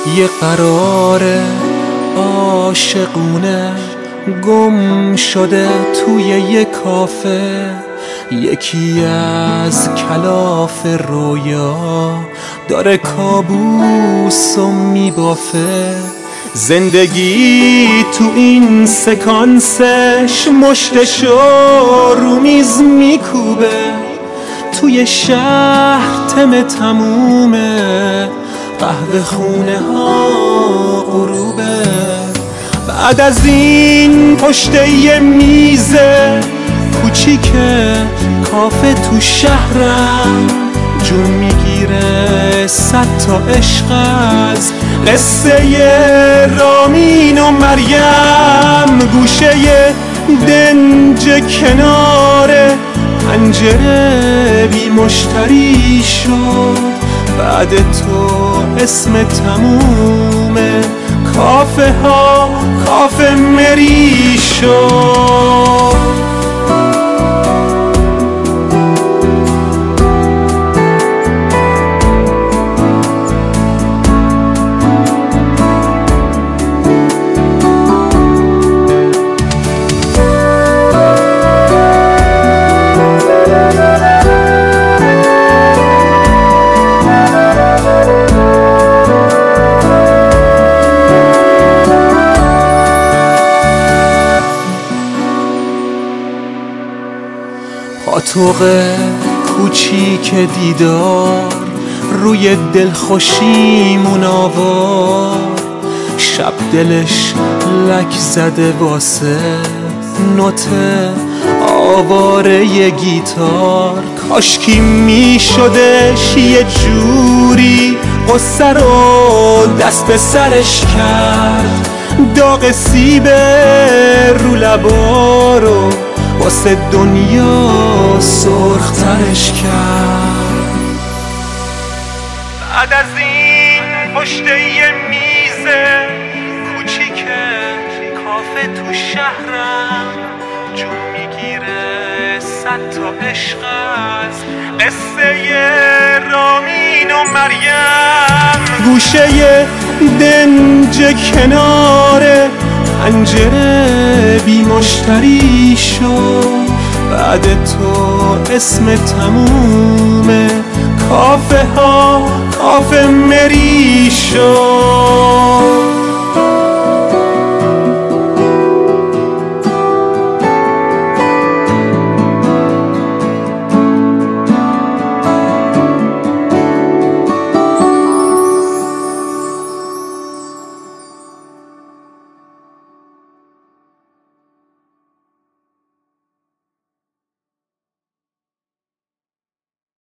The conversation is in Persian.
یه قرار عاشقونه گم شده توی یه کافه، یکی از کلاف رویا داره کابوسو میبافه. زندگی تو این سکانسش مشتشو رو میز میکوبه، توی شهر تم تمومه، قهوه خونه ها غروبه. بعد از این پشت یه میز کوچیک کافه تو شهرم جون میگیره 100 تا عشق از قصه رامین و مریم. گوشه دنج کنار پنجره بی مشتری شد، بعد تو اسم تمومه کافه ها کافه مری شد. پاتوق کوچیک دیدار روی دلخوشیمون آوار، شب دلش لک زده واسه نوت آواره ی گیتار. کاشکی میشدش یه جوری قصه رو دست به سرش کرد، داغ سیب رو لبا رو واسه دنیا سرخترش کرد. بعد از این پشت یه میز کوچیک کافه تو شهرم جون میگیره 100 تا عشق از قصه رامین و مریم. گوشه دنج کنار پنجره بی مشتری شد، بعد تو اسم تمومه کافه ها کافه مری شد.